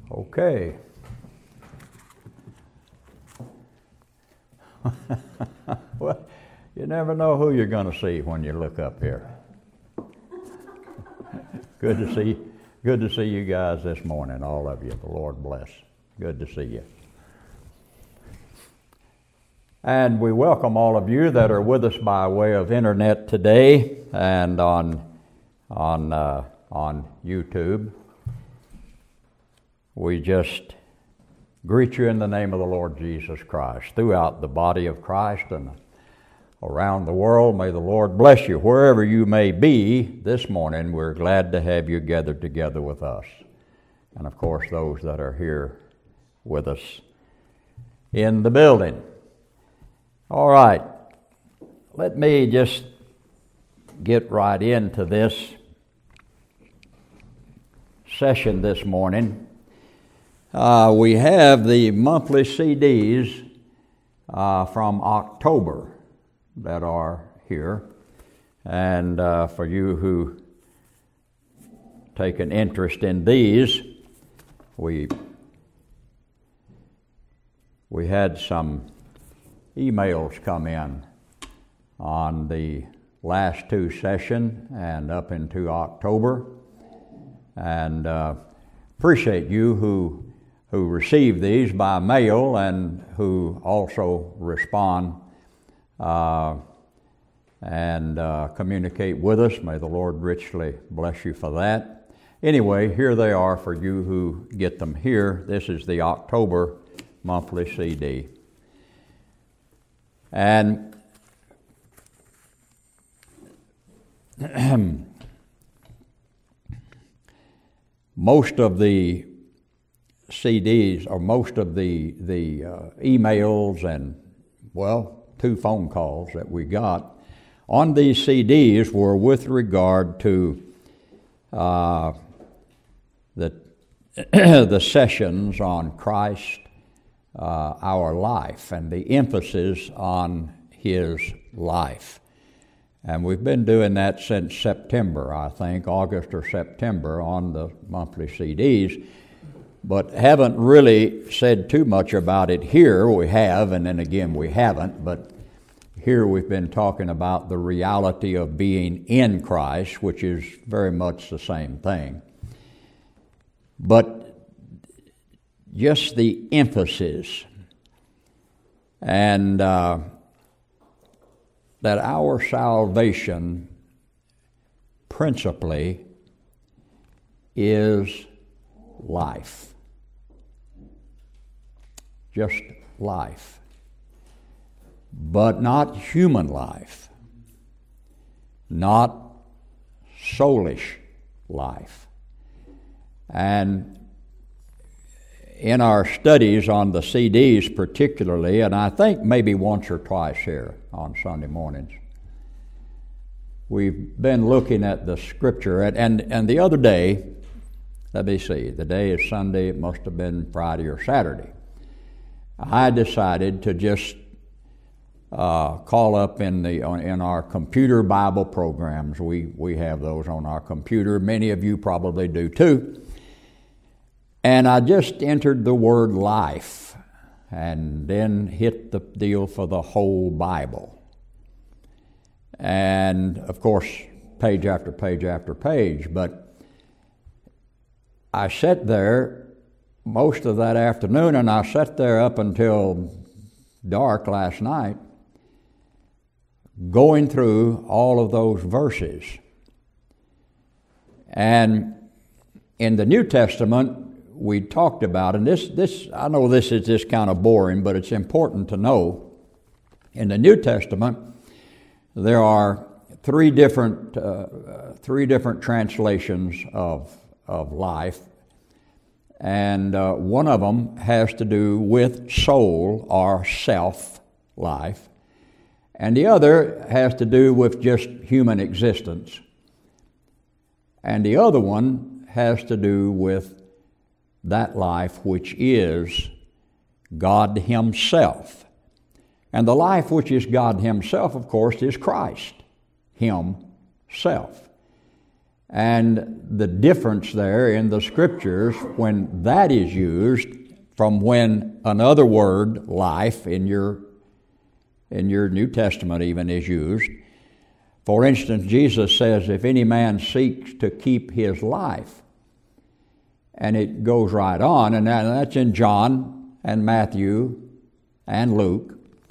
Okay. Well, you never know who you're going to see when you look up here. Good to see you guys this morning, all of you. The Lord bless. Good to see you. And we welcome all of you that are with us by way of internet today and on YouTube. We just greet you in the name of the Lord Jesus Christ. Throughout the body of Christ and around the world, may the Lord bless you. Wherever you may be this morning, we're glad to have you gathered together with us. And of course, those that are here with us in the building. All right, let me just get right into this session this morning. We have the monthly CDs from October that are here. And for you who take an interest in these, we had some emails come in on the last two sessions and up into October. And appreciate you who receive these by mail and who also respond and communicate with us. May the Lord richly bless you for that. Anyway, here they are for you who get them here. This is the October monthly CD. And most of the CDs, or most of the emails and, two phone calls that we got on these CDs were with regard to the sessions on Christ, our life, and the emphasis on His life. And we've been doing that since September, I think, August or September, on the monthly CDs, but haven't really said too much about it here. We have, and then again we haven't, but here we've been talking about the reality of being in Christ, which is very much the same thing. But just the emphasis and that our salvation principally is life. Just life. But not human life. Not soulish life. And in our studies on the CDs particularly, and I think maybe once or twice here on Sunday mornings, we've been looking at the Scripture. And the other day, let me see, the day is Sunday, it must have been Friday or Saturday. I decided to just call up in our computer Bible programs. We have those on our computer. Many of you probably do too. And I just entered the word life and then hit the deal for the whole Bible. And of course, page after page after page. But I sat there most of that afternoon, and I sat there up until dark last night going through all of those verses. And in the New Testament, we talked about, and this I know this is just kind of boring, but it's important to know. In the New Testament, there are three different translations of life, and one of them has to do with soul or self life, and the other has to do with just human existence, and the other one has to do with that life which is God Himself. And the life which is God Himself, of course, is Christ Himself. And the difference there in the Scriptures when that is used from when another word, life, in your New Testament even is used. For instance, Jesus says, if any man seeks to keep his life, and it goes right on, and that's in John and Matthew and Luke,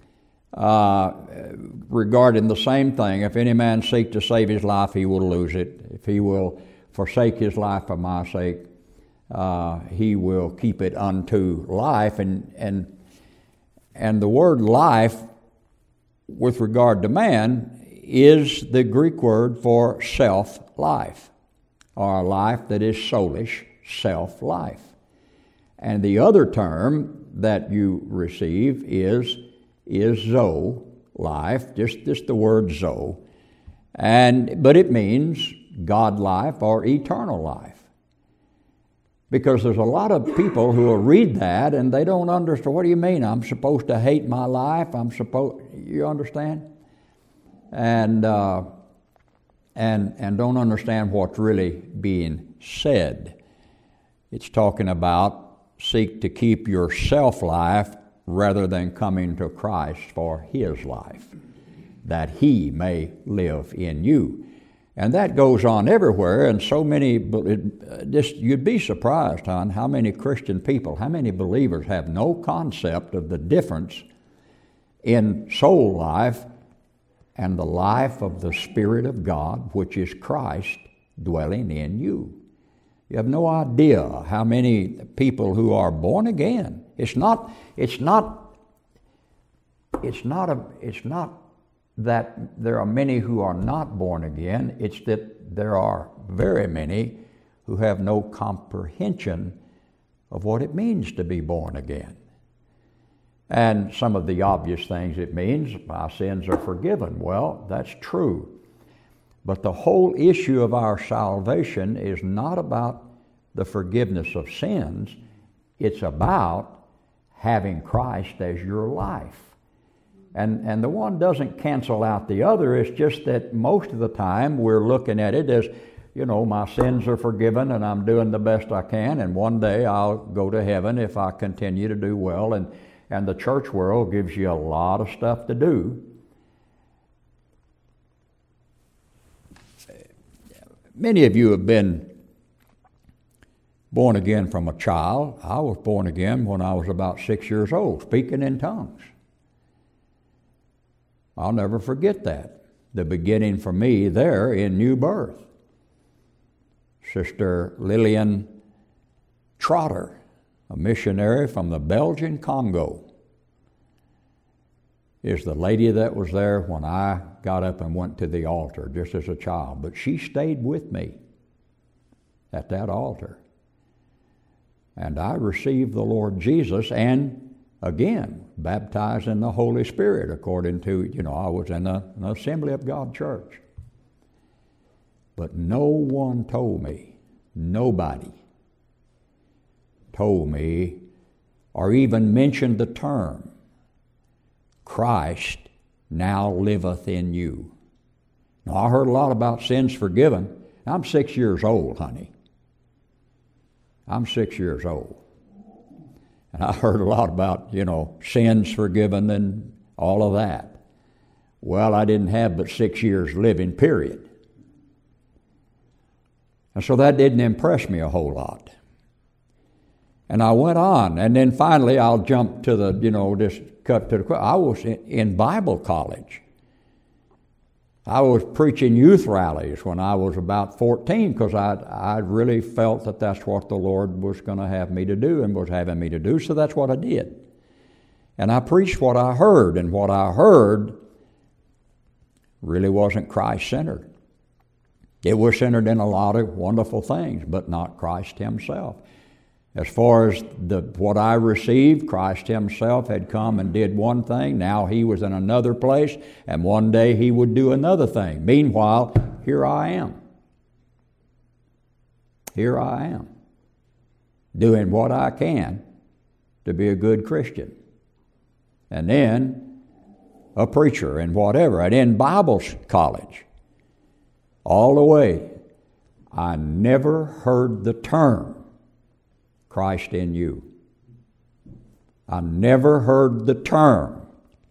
regarding the same thing. If any man seek to save his life, he will lose it. If he will forsake his life for my sake, he will keep it unto life. And the word life, with regard to man, is the Greek word for self-life, or a life that is soulish, self-life. And the other term that you receive is zoe, life, just the word zoe, but it means God life or eternal life. Because there's a lot of people who will read that and they don't understand, what do you mean? I'm supposed to hate my life? You understand? And don't understand what's really being said. It's talking about seek to keep your self-life rather than coming to Christ for His life, that He may live in you. And that goes on everywhere, and so many, you'd be surprised on how many Christian people, how many believers have no concept of the difference in soul life and the life of the Spirit of God, which is Christ dwelling in you. You have no idea how many people who are born again. It's not that there are many who are not born again. It's that there are very many who have no comprehension of what it means to be born again. And some of the obvious things it means, my sins are forgiven. Well, that's true. But the whole issue of our salvation is not about the forgiveness of sins. It's about having Christ as your life. And the one doesn't cancel out the other. It's just that most of the time we're looking at it as, my sins are forgiven and I'm doing the best I can, and one day I'll go to heaven if I continue to do well. And the church world gives you a lot of stuff to do. Many of you have been born again from a child. I was born again when I was about 6 years old, speaking in tongues. I'll never forget that. The beginning for me there in new birth. Sister Lillian Trotter, a missionary from the Belgian Congo, is the lady that was there when I got up and went to the altar just as a child. But she stayed with me at that altar. And I received the Lord Jesus and again, baptized in the Holy Spirit according to, I was in an Assembly of God church. But no one told me, nobody told me or even mentioned the term, Christ now liveth in you. Now, I heard a lot about sins forgiven. I'm 6 years old, honey. I'm 6 years old. And I heard a lot about, sins forgiven and all of that. Well, I didn't have but 6 years living, period. And so that didn't impress me a whole lot. And I went on, and then finally I'll jump to the, just cut to the quick. I was in Bible college. I was preaching youth rallies when I was about 14 because I really felt that that's what the Lord was going to have me to do and was having me to do, so that's what I did. And I preached what I heard, and what I heard really wasn't Christ-centered. It was centered in a lot of wonderful things, but not Christ Himself. As far as what I received, Christ Himself had come and did one thing. Now He was in another place, and one day He would do another thing. Meanwhile, here I am. Here I am, doing what I can to be a good Christian. And then a preacher and whatever, and in Bible college, all the way. I never heard the term Christ in you. I never heard the term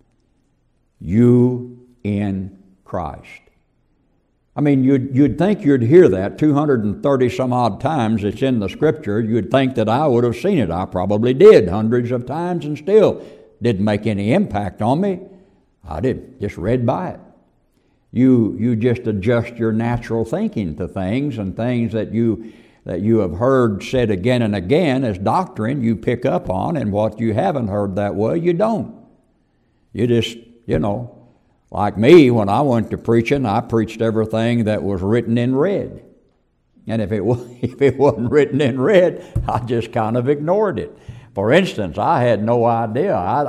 you in Christ. I mean, you'd think you'd hear that 230 some odd times it's in the Scripture. You'd think that I would have seen it. I probably did hundreds of times and still didn't make any impact on me. I did, just read by it. You just adjust your natural thinking to things, and things that you have heard said again and again as doctrine you pick up on, and what you haven't heard that way you don't. You just, like me, when I went to preaching, I preached everything that was written in red. And if it wasn't written in red, I just kind of ignored it. For instance, I had no idea.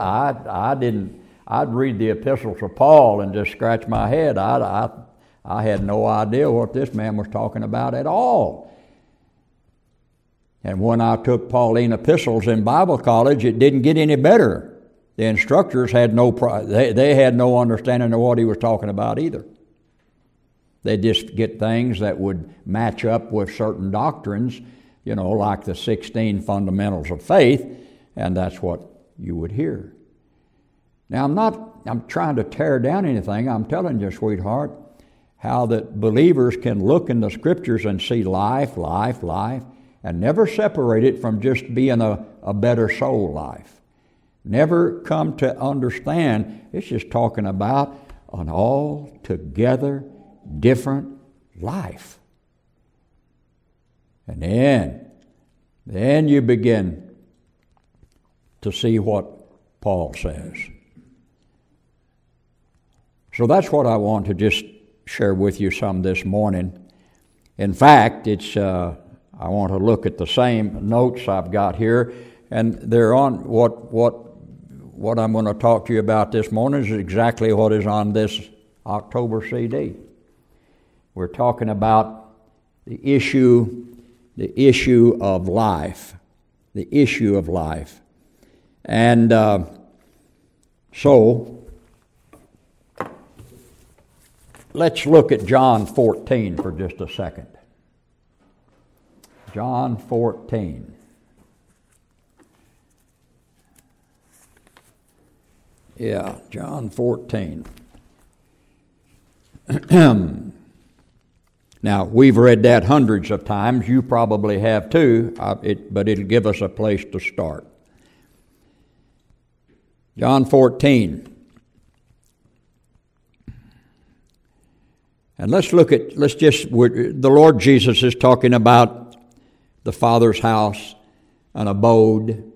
I'd read the epistles of Paul and just scratch my head. I had no idea what this man was talking about at all. And when I took Pauline epistles in Bible college, it didn't get any better. The instructors had they had no understanding of what he was talking about either. They just get things that would match up with certain doctrines, like the 16 fundamentals of faith, and that's what you would hear. Now, I'm trying to tear down anything. I'm telling you, sweetheart, how that believers can look in the Scriptures and see life, and never separate it from just being a better soul life. Never come to understand it's just talking about an altogether different life. And then you begin to see what Paul says. So that's what I want to just share with you some this morning. In fact, I want to look at the same notes I've got here, and they're on what I'm going to talk to you about this morning is exactly what is on this October CD. We're talking about the issue of life. The issue of life. And so, let's look at John 14 for just a second. John 14. Yeah, John 14. Now, we've read that hundreds of times. You probably have too, but it'll give us a place to start. John 14. And the Lord Jesus is talking about the Father's house, an abode.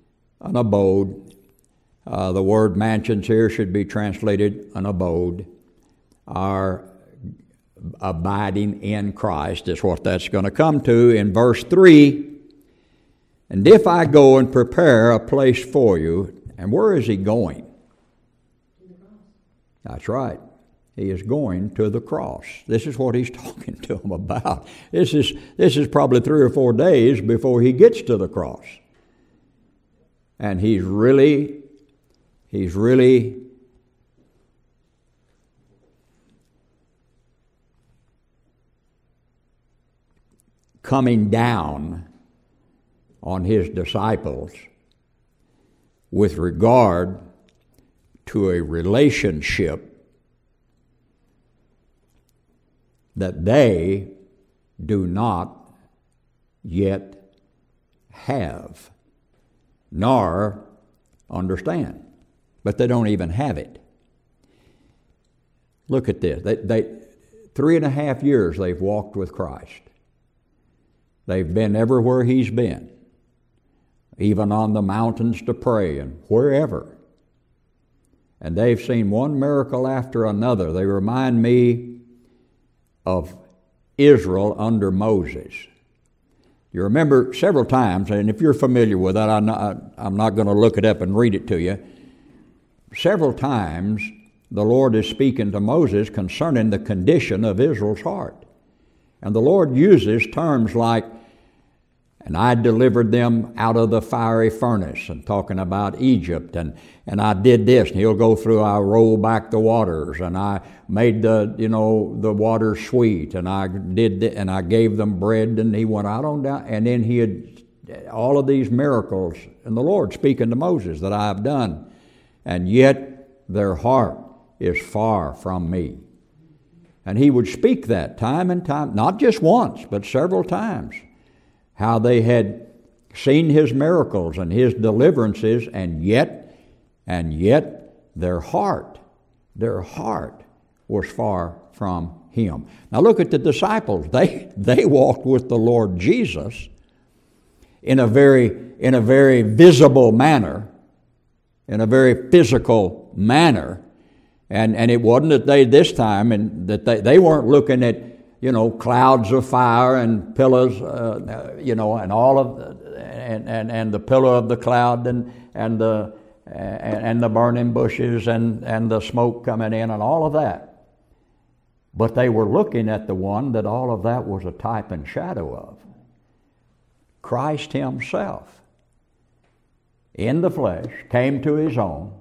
The word mansions here should be translated an abode. Our abiding in Christ is what that's going to come to in verse 3. And if I go and prepare a place for you, and where is he going? To the cross. That's right. He is going to the cross. This is what he's talking to them about. This is probably 3 or 4 days before he gets to the cross. And he's really coming down on his disciples with regard to a relationship that they do not yet have, nor understand. But they don't even have it. Look at this. They 3.5 years they've walked with Christ. They've been everywhere he's been, even on the mountains to pray and wherever. And they've seen one miracle after another. They remind me of Israel under Moses. You remember several times, and if you're familiar with that, I'm not going to look it up and read it to you. Several times the Lord is speaking to Moses concerning the condition of Israel's heart. And the Lord uses terms like, And I delivered them out of the fiery furnace, and talking about Egypt, and I did this, and he'll go through, I rolled back the waters, and I made the water sweet, and I did and I gave them bread, and he went out on down, and then he had all of these miracles, and the Lord speaking to Moses that I have done, and yet their heart is far from me. And he would speak that time and time, not just once, but several times, how they had seen his miracles and his deliverances, and yet their heart was far from him. Now look at the disciples. They walked with the Lord Jesus in a very visible manner, in a very physical manner. And it wasn't that they this time, and that they weren't looking at clouds of fire and pillars, and all of, and the pillar of the cloud and the burning bushes and the smoke coming in and all of that. But they were looking at the one that all of that was a type and shadow of. Christ himself, in the flesh, came to his own.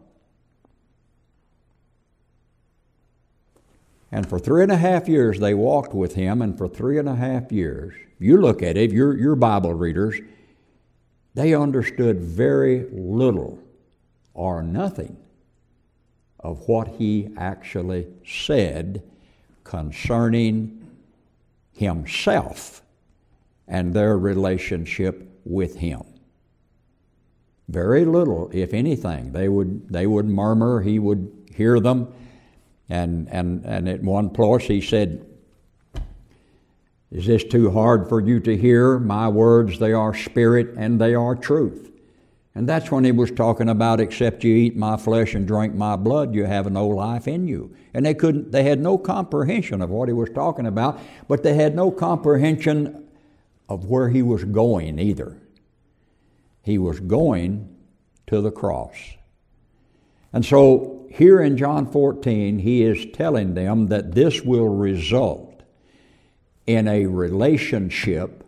And for 3.5 years they walked with him, and for 3.5 years, you look at it, your Bible readers, they understood very little or nothing of what he actually said concerning himself and their relationship with him. Very little, if anything. They would murmur, he would hear them. And at one place he said, "Is this too hard for you to hear? My words, they are spirit and they are truth." And that's when he was talking about, except you eat my flesh and drink my blood, you have no life in you. And they had no comprehension of what he was talking about, but they had no comprehension of where he was going either. He was going to the cross. And so here in John 14, he is telling them that this will result in a relationship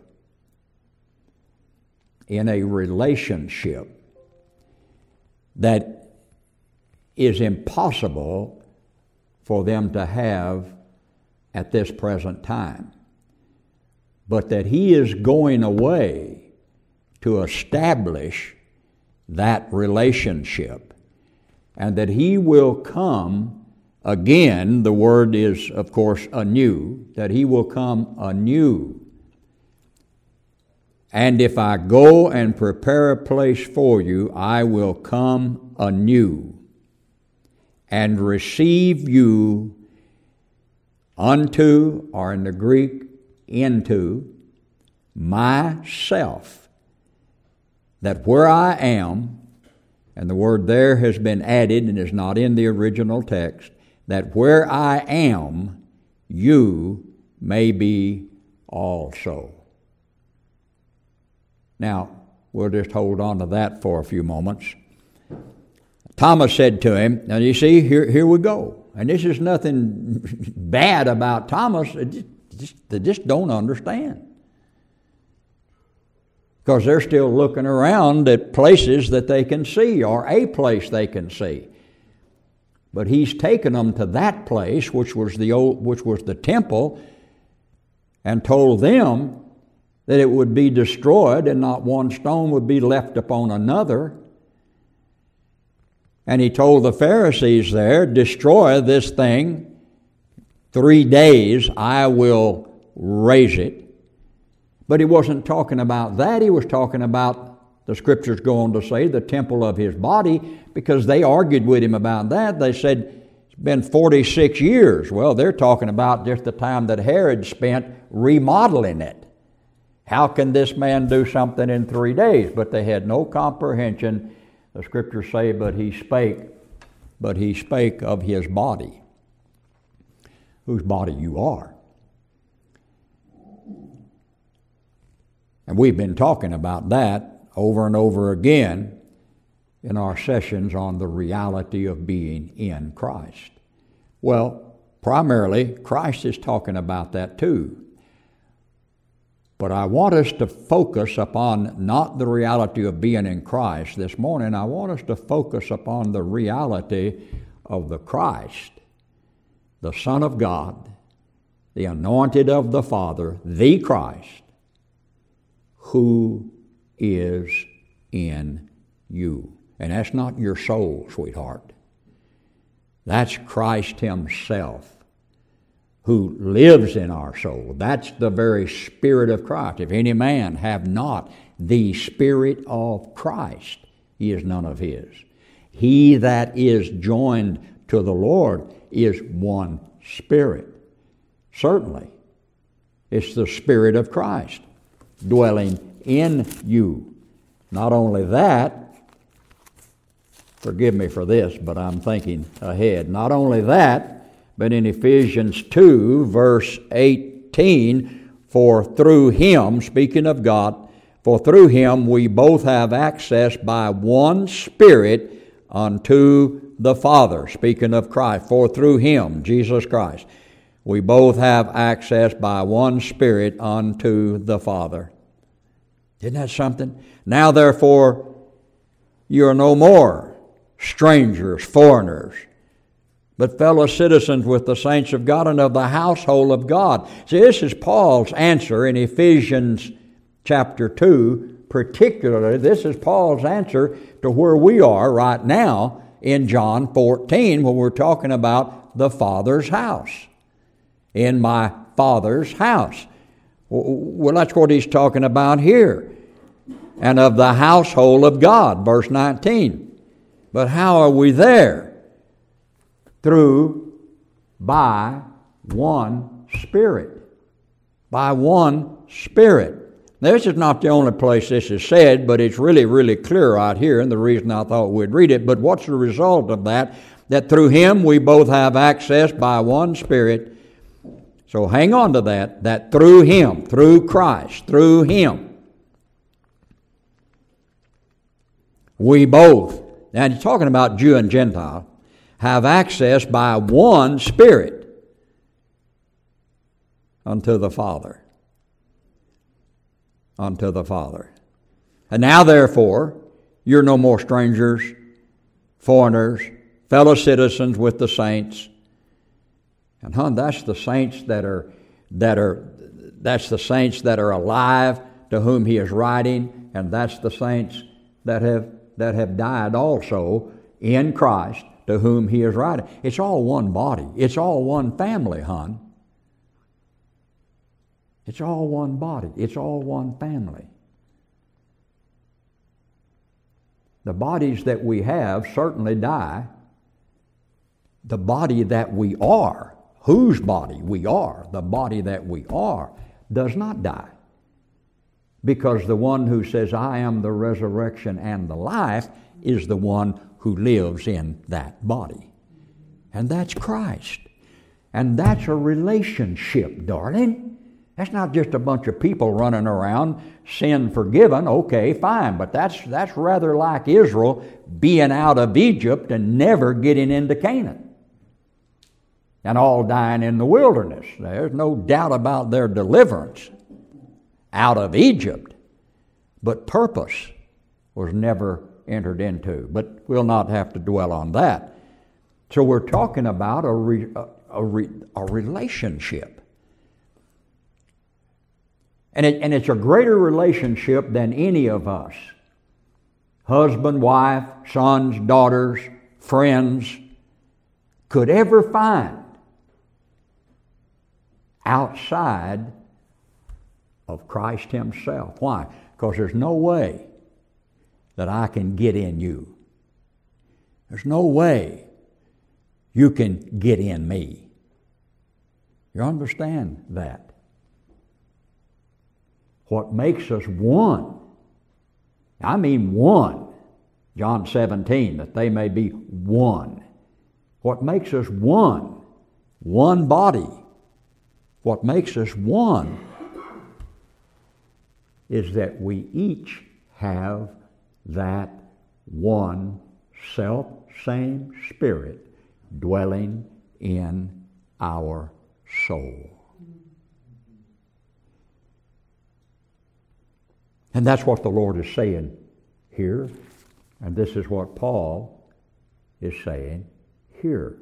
that is impossible for them to have at this present time. But that he is going away to establish that relationship, and that he will come again. The word is, of course, anew, that he will come anew. And if I go and prepare a place for you, I will come anew and receive you unto, or in the Greek, into myself, that where I am, and the word there has been added and is not in the original text, that where I am, you may be also. Now, we'll just hold on to that for a few moments. Thomas said to him, now you see, here we go. And this is nothing bad about Thomas. They just don't understand. Because they're still looking around at places that they can see, or a place they can see. But he's taken them to that place, which was the temple, and told them that it would be destroyed and not one stone would be left upon another. And he told the Pharisees there, destroy this thing, 3 days I will raise it. But he wasn't talking about that. He was talking about, the scriptures go on to say, the temple of his body, because they argued with him about that. They said, it's been 46 years. Well, they're talking about just the time that Herod spent remodeling it. How can this man do something in 3 days? But they had no comprehension. The scriptures say, but he spake of his body, whose body you are. And we've been talking about that over and over again in our sessions on the reality of being in Christ. Well, primarily, Christ is talking about that too. But I want us to focus upon not the reality of being in Christ. This morning, I want us to focus upon the reality of the Christ, the Son of God, the anointed of the Father, the Christ, who is in you. And that's not your soul, sweetheart. That's Christ Himself, who lives in our soul. That's the very Spirit of Christ. If any man have not the Spirit of Christ, he is none of His. He that is joined to the Lord is one Spirit. Certainly, it's the Spirit of Christ dwelling in you. Not only that, forgive me for this, but I'm thinking ahead. Not only that, but in Ephesians 2, verse 18, for through Him, speaking of God, for through Him we both have access by one Spirit unto the Father. Speaking of Christ, for through Him, Jesus Christ, we both have access by one Spirit unto the Father. Isn't that something? Now therefore, you are no more strangers, foreigners, but fellow citizens with the saints of God and of the household of God. See, this is Paul's answer in Ephesians chapter 2, particularly. This is Paul's answer to where we are right now in John 14, when we're talking about the Father's house. In my Father's house. Well, that's what he's talking about here. And of the household of God, verse 19. But how are we there? By one Spirit. By one Spirit. Now, this is not the only place this is said, but it's really, really clear right here, and the reason I thought we'd read it. But what's the result of that? That through Him we both have access by one Spirit. So hang on to that through Him, through Christ, through Him, we both, and he's talking about Jew and Gentile, have access by one Spirit unto the Father. Unto the Father. And now therefore, you're no more strangers, foreigners, fellow citizens with the saints. And that's the saints that's the saints that are alive, to whom he is writing, and that's the saints that have died also in Christ, to whom he is writing. It's all one body. It's all one family, hon. It's all one body. It's all one family. The bodies that we have certainly die. The body that we are, whose body we are, the body that we are, does not die. Because the one who says, I am the resurrection and the life, is the one who lives in that body. And that's Christ. And that's a relationship, darling. That's not just a bunch of people running around, sin forgiven. Okay, fine, but that's rather like Israel being out of Egypt and never getting into Canaan. And all dying in the wilderness. There's no doubt about their deliverance out of Egypt. But purpose was never entered into. But we'll not have to dwell on that. So we're talking about a relationship. And it's a greater relationship than any of us. Husband, wife, sons, daughters, friends could ever find outside of Christ Himself. Why? Because there's no way that I can get in you. There's no way you can get in me. You understand that? What makes us one, I mean one, John 17, that they may be one. What makes us one body, what makes us one is that we each have that one same Spirit dwelling in our soul. And that's what the Lord is saying here. And this is what Paul is saying here.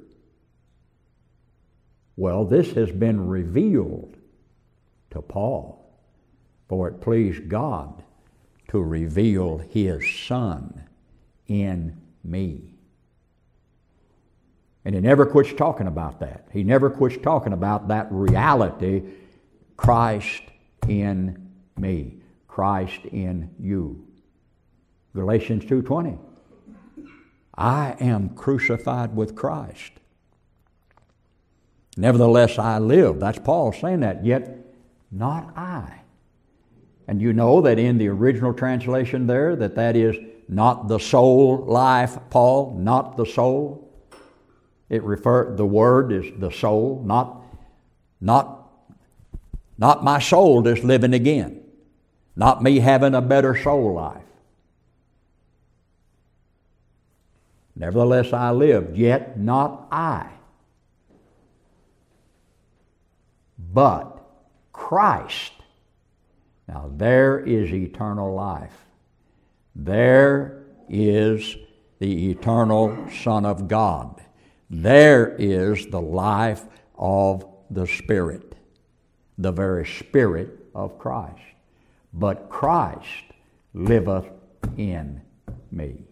Well, this has been revealed to Paul, for it pleased God to reveal His Son in me. And he never quits talking about that. He never quits talking about that reality, Christ in me, Christ in you. Galatians 2:20. I am crucified with Christ. Nevertheless I live. That's Paul saying that. Yet not I. And you know that in the original translation there, that is not the soul life, Paul, not the soul. The word is the soul, not my soul just living again. Not me having a better soul life. Nevertheless I live, yet not I, but Christ. Now there is eternal life. There is the eternal Son of God. There is the life of the Spirit, the very Spirit of Christ. But Christ liveth in me.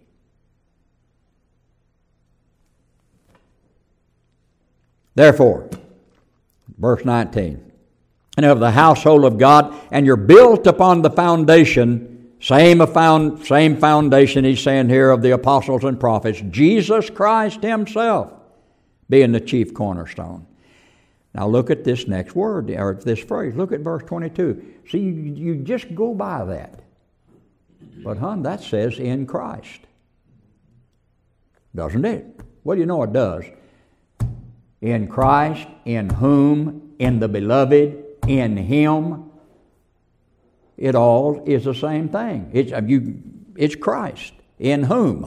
Therefore, verse 19, and of the household of God, and you're built upon the foundation, same foundation he's saying here of the apostles and prophets, Jesus Christ Himself being the chief cornerstone. Now look at this next word, or this phrase. Look at verse 22. See, you just go by that. But that says in Christ. Doesn't it? Well, you know it does. In Christ, in whom, in the beloved, in Him. It all is the same thing. It's Christ. In whom?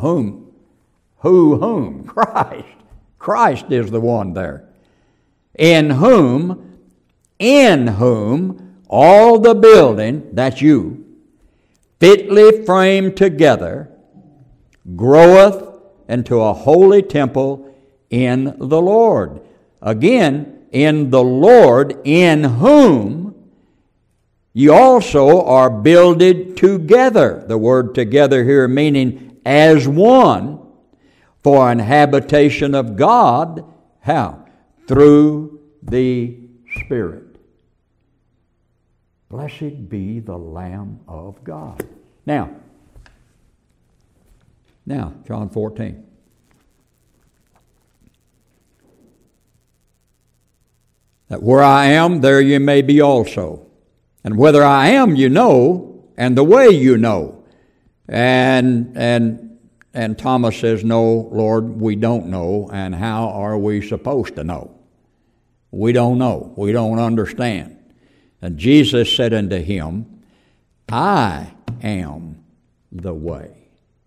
Whom? Christ. Christ is the one there. In whom all the building, that's you, fitly framed together, groweth into a holy temple in the Lord. Again, in the Lord, in whom ye also are builded together. The word together here meaning as one, for an habitation of God. How? Through the Spirit. Blessed be the Lamb of God. Now, John 14. That where I am, there you may be also. And whether I am, you know, and the way you know. And Thomas says, no, Lord, we don't know, and how are we supposed to know? We don't know. We don't understand. And Jesus said unto him, I am the way.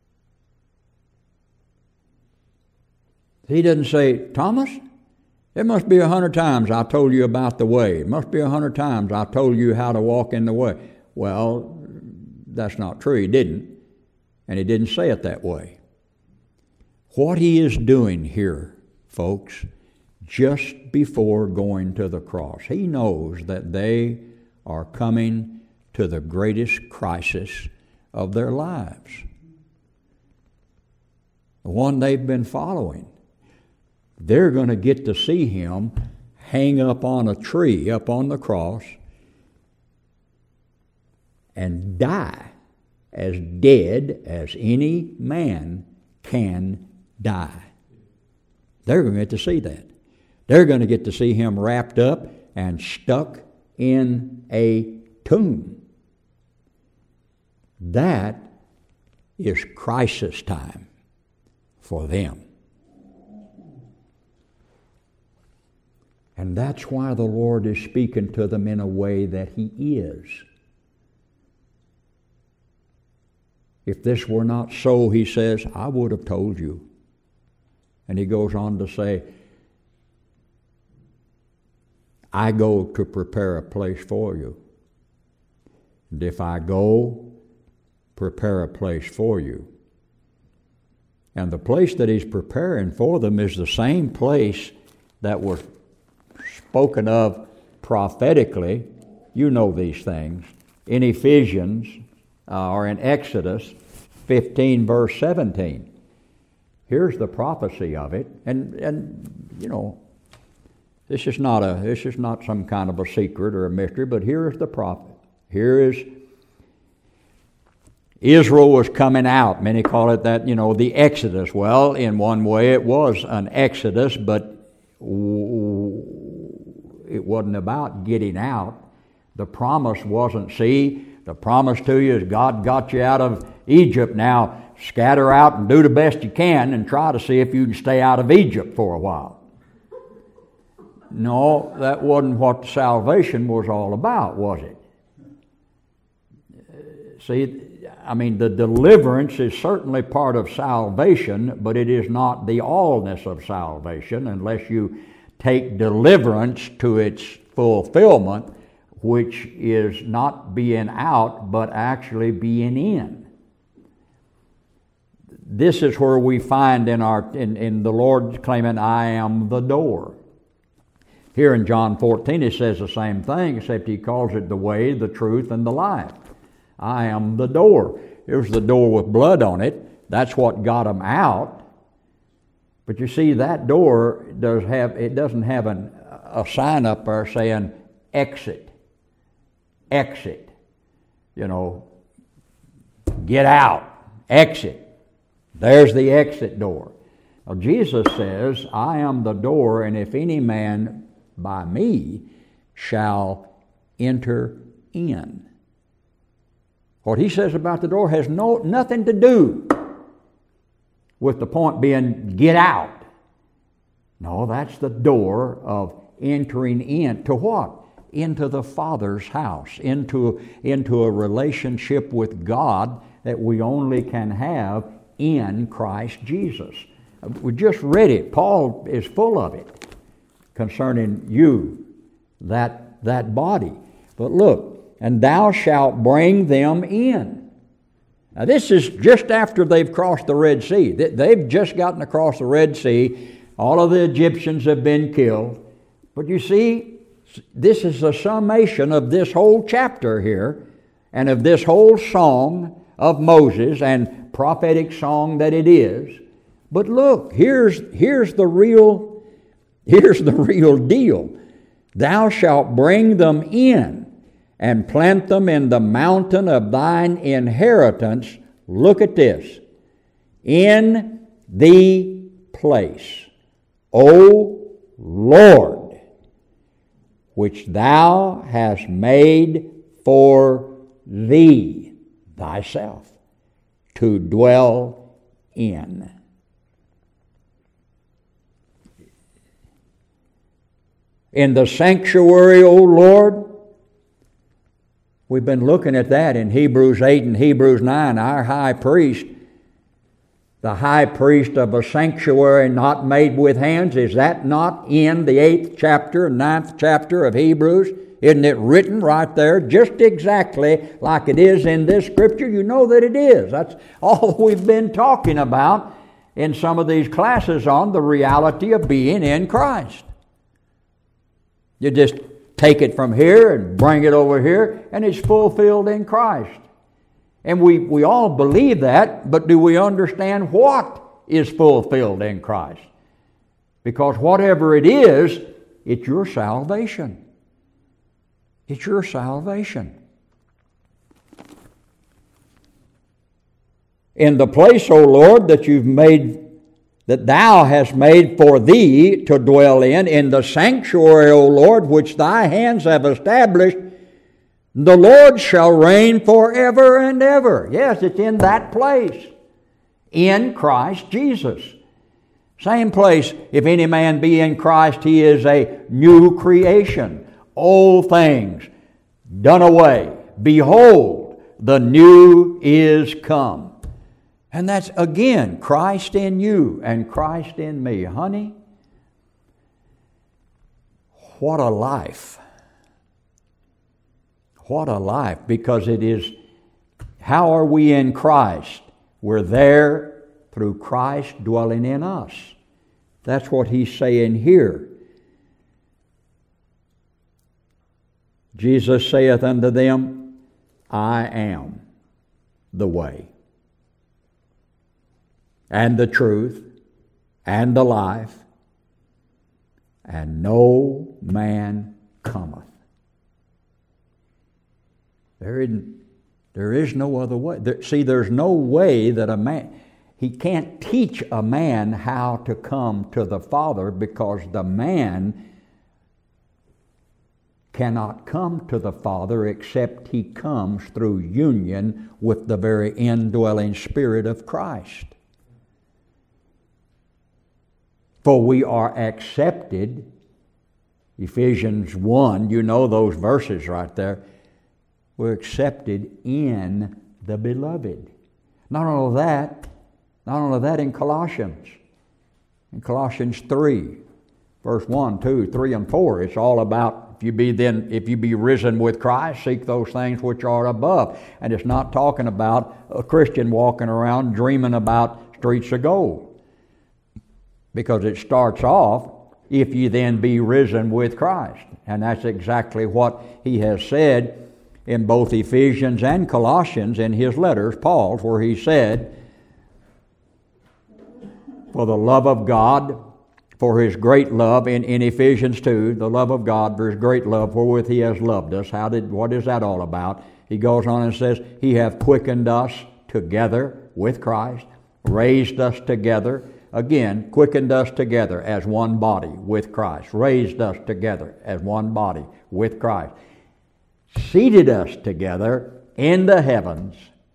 He doesn't say, Thomas, it must be 100 times I told you about the way. It must be 100 times I told you how to walk in the way. Well, that's not true. He didn't. And he didn't say it that way. What he is doing here, folks, just before going to the cross, he knows that they are coming to the greatest crisis of their lives. The one they've been following. They're going to get to see him hang up on a tree, up on the cross, and die as dead as any man can die. They're going to get to see that. They're going to get to see him wrapped up and stuck in a tomb. That is crisis time for them. And that's why the Lord is speaking to them in a way that He is. If this were not so, He says, I would have told you. And He goes on to say, I go to prepare a place for you. And if I go prepare a place for you. And the place that He's preparing for them is the same place that was spoken of prophetically. You know these things. In Ephesians, or in Exodus 15, verse 17. Here's the prophecy of it. And you know, this is not some kind of a secret or a mystery, but here is the prophet. Here is Israel was coming out. Many call it that, the Exodus. Well, in one way it was an Exodus, but it wasn't about getting out. The promise wasn't, the promise to you is God got you out of Egypt. Now scatter out and do the best you can and try to see if you can stay out of Egypt for a while. No, that wasn't what salvation was all about, was it? The deliverance is certainly part of salvation, but it is not the allness of salvation unless you take deliverance to its fulfillment, which is not being out, but actually being in. This is where we find in the Lord claiming, I am the door. Here in John 14 it says the same thing, except He calls it the way, the truth, and the life. I am the door. Here's the door with blood on it. That's what got them out. But you see, that door doesn't have a sign up there saying exit. Exit. Get out. Exit. There's the exit door. Well, Jesus says, I am the door, and if any man by me shall enter in. What He says about the door has nothing to do with the point being get out. No, that's the door of entering in. To what? Into the Father's house, into a relationship with God that we only can have in Christ Jesus. We just read it. Paul is full of it concerning you, that body. But look, and thou shalt bring them in. Now this is just after they've crossed the Red Sea. They've just gotten across the Red Sea. All of the Egyptians have been killed. But you see, this is a summation of this whole chapter here and of this whole song of Moses and prophetic song that it is. But look, here's the real deal. Thou shalt bring them in and plant them in the mountain of thine inheritance. Look at this. In the place, O Lord, which thou hast made for thee, thyself, to dwell in. In the sanctuary, O Lord, we've been looking at that in Hebrews 8 and Hebrews 9. Our high priest, the high priest of a sanctuary not made with hands, is that not in the 8th chapter and 9th chapter of Hebrews? Isn't it written right there just exactly like it is in this scripture? You know that it is. That's all we've been talking about in some of these classes on the reality of being in Christ. You just take it from here and bring it over here, and it's fulfilled in Christ. And we all believe that, but do we understand what is fulfilled in Christ? Because whatever it is, it's your salvation. It's your salvation. In the place, O Lord, that thou hast made for thee to dwell in the sanctuary, O Lord, which thy hands have established, the Lord shall reign forever and ever. Yes, it's in that place, in Christ Jesus. Same place, if any man be in Christ, he is a new creation. Old things done away. Behold, the new is come. And that's, again, Christ in you and Christ in me. Honey, what a life. What a life, because it is, How are we in Christ? We're there through Christ dwelling in us. That's what he's saying here. Jesus saith unto them, I am the way, and the truth, and the life, and no man cometh. There is no other way. There's no way that a man, he can't teach a man how to come to the Father, because the man cannot come to the Father except he comes through union with the very indwelling Spirit of Christ. For we are accepted, Ephesians 1, you know those verses right there. We're accepted in the Beloved. Not only that in Colossians. In Colossians 3, verse 1, 2, 3, and 4, it's all about if you be risen with Christ, seek those things which are above. And it's not talking about a Christian walking around dreaming about streets of gold. Because it starts off, if you then be risen with Christ. And that's exactly what he has said in both Ephesians and Colossians in his letters, Paul's, where he said, for the love of God, for his great love, in Ephesians 2, the love of God for his great love wherewith he has loved us. What is that all about? He goes on and says, he hath quickened us together with Christ, raised us together, again, quickened us together as one body with Christ, raised us together as one body with Christ, seated us together in the heavens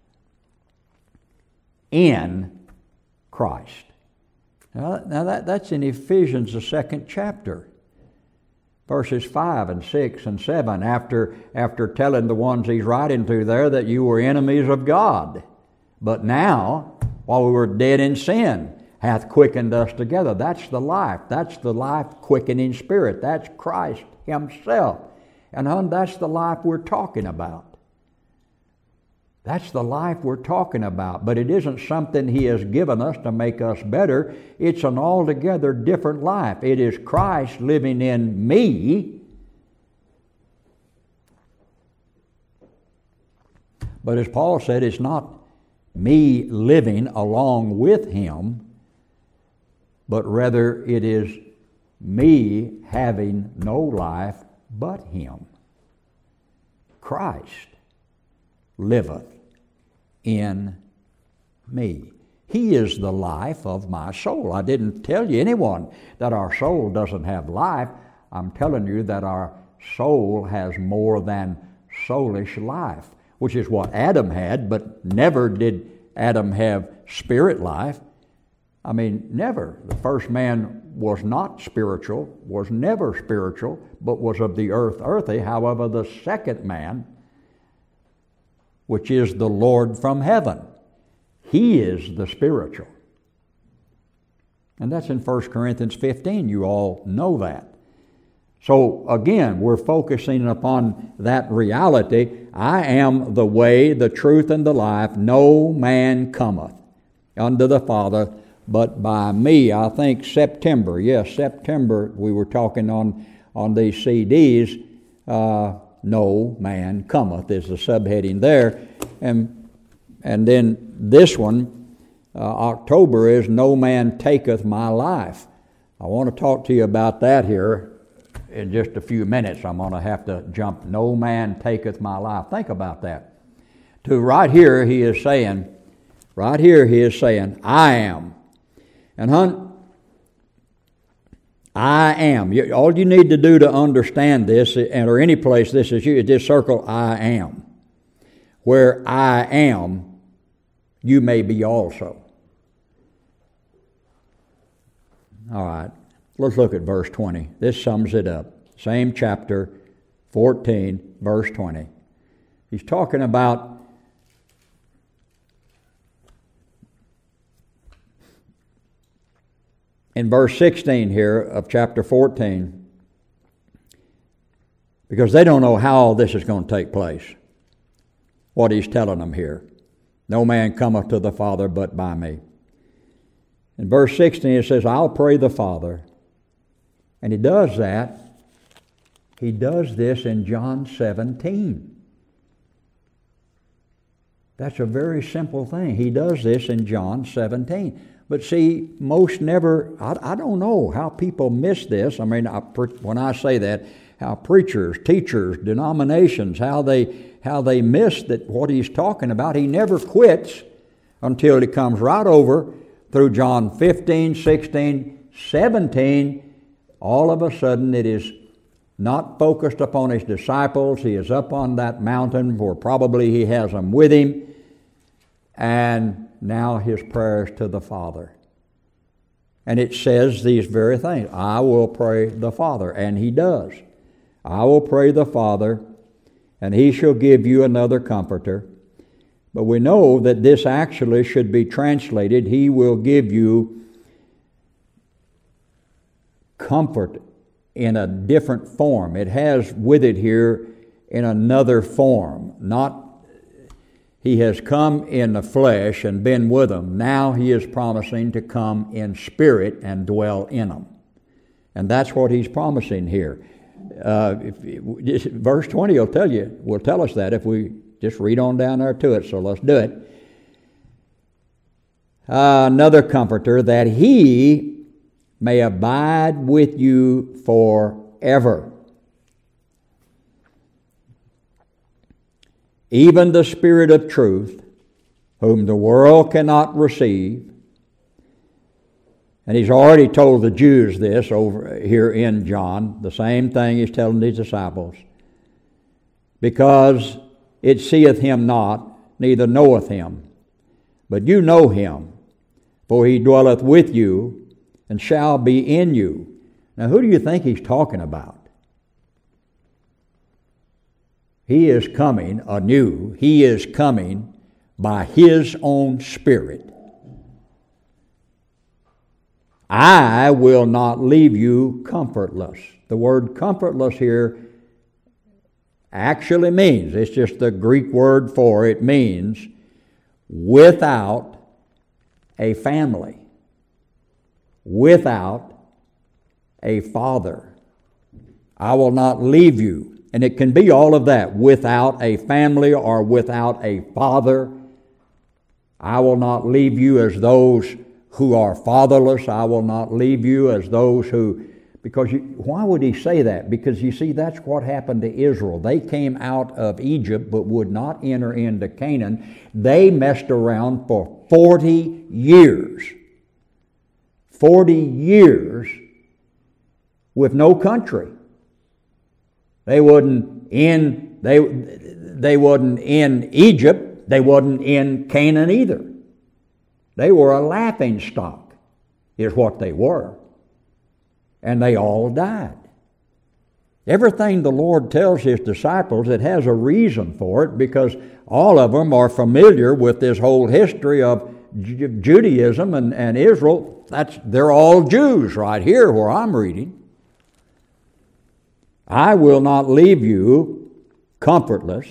in Christ. Now that's in Ephesians, the 2nd chapter, verses 5 and 6 and 7, after telling the ones he's writing to there that you were enemies of God. But now, while we were dead in sin, hath quickened us together. That's the life. That's the life-quickening Spirit. That's Christ himself. And that's the life we're talking about. That's the life we're talking about. But it isn't something he has given us to make us better. It's an altogether different life. It is Christ living in me. But as Paul said, it's not me living along with him, but rather it is me having no life but him. Christ liveth in me. He is the life of my soul. I didn't tell you anyone that our soul doesn't have life. I'm telling you that our soul has more than soulish life, which is what Adam had, but never did Adam have spirit life. I mean, never. The first man was not spiritual, was never spiritual, but was of the earthy. However, the second man, which is the Lord from heaven, he is the spiritual. And that's in 1 Corinthians 15. You all know that. So again, we're focusing upon that reality. I am the way, the truth, and the life. No man cometh unto the Father but by me. I think September, we were talking on these CDs. No man cometh is the subheading there. And then this one, October, is no man taketh my life. I want to talk to you about that here in just a few minutes. I'm going to have to jump. No man taketh my life. Think about that. Right here he is saying, I am. And I am. All you need to do to understand this, or any place this is you, just circle I am. Where I am, you may be also. All right, let's look at verse 20. This sums it up. Same chapter, 14, verse 20. He's talking about in verse 16 here of chapter 14, because they don't know how all this is going to take place, what he's telling them here. No man cometh to the Father but by me. In verse 16 it says, I'll pray the Father. And he does that. He does this in John 17. That's a very simple thing. He does this in John 17. But see, most never, I don't know how people miss this. I mean, when I say that, how preachers, teachers, denominations, how they miss that what he's talking about. He never quits until he comes right over through John 15, 16, 17. All of a sudden it is not focused upon his disciples. He is up on that mountain where probably he has them with him. And now his prayers to the Father. And it says these very things. I will pray the Father. And he does. I will pray the Father, and he shall give you another comforter. But we know that this actually should be translated, he will give you comfort in a different form. It has with it here in another form. Not he has come in the flesh and been with them. Now he is promising to come in spirit and dwell in them. And that's what he's promising here. Verse 20 will tell us that if we just read on down there to it. So let's do it. Another comforter, that he may abide with you forever. Even the Spirit of truth, whom the world cannot receive. And he's already told the Jews this over here in John. The same thing he's telling these disciples. Because it seeth him not, neither knoweth him. But you know him, for he dwelleth with you, and shall be in you. Now who do you think he's talking about? He is coming anew. He is coming by his own Spirit. I will not leave you comfortless. The word comfortless here actually means, it's just the Greek word for it, means without a family, without a father. I will not leave you. And it can be all of that, without a family or without a father. I will not leave you as those who are fatherless. I will not leave you as those who... why would he say that? Because you see, that's what happened to Israel. They came out of Egypt but would not enter into Canaan. They messed around for 40 years. 40 years with no country. They wasn't in Egypt. They wasn't in Canaan either. They were a laughing stock, is what they were. And they all died. Everything the Lord tells his disciples, it has a reason for it, because all of them are familiar with this whole history of Judaism and Israel. They're all Jews right here where I'm reading. I will not leave you comfortless.